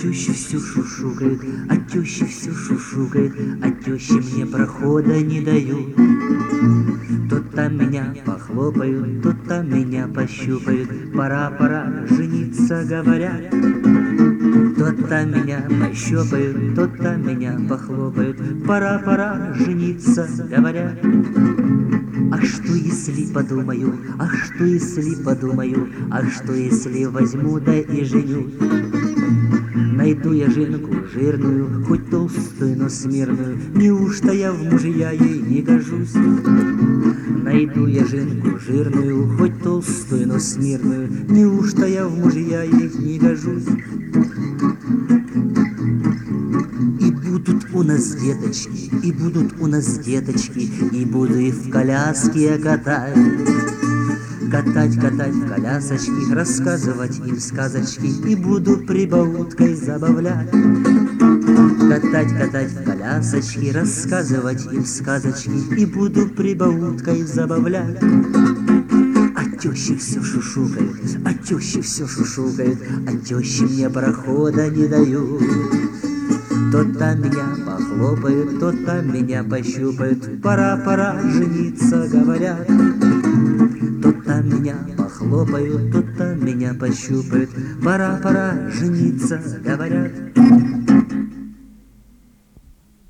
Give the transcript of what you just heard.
теща все шушукает, а теща все шушукает, а теща мне прохода не дают. То там меня похлопают, то там меня пощупают, пора жениться, говорят. То там меня пощупают, то там меня похлопают, пора жениться, говорят. Ах, что если подумаю, ах, что если подумаю, ах, что если возьму да и женюсь. Найду я жинку жирную, хоть толстую, но смирную, неужто я в мужья ей не гожусь? Найду я жинку жирную, хоть толстую, но смирную, неужто я в мужья ей не гожусь? И будут у нас деточки, и будут у нас деточки, и буду их в коляске катать. Катать в колясочки, рассказывать им сказочки, и буду прибауткой забавлять. Катать в колясочки, рассказывать им сказочки, и буду прибауткой забавлять. А тещи все шушукают, а тещи все шушукают, а тещи мне прохода не дают. То там меня похлопают, то там меня пощупают, пора жениться, говорят. То там меня похлопают, то там меня пощупают, пора жениться, говорят.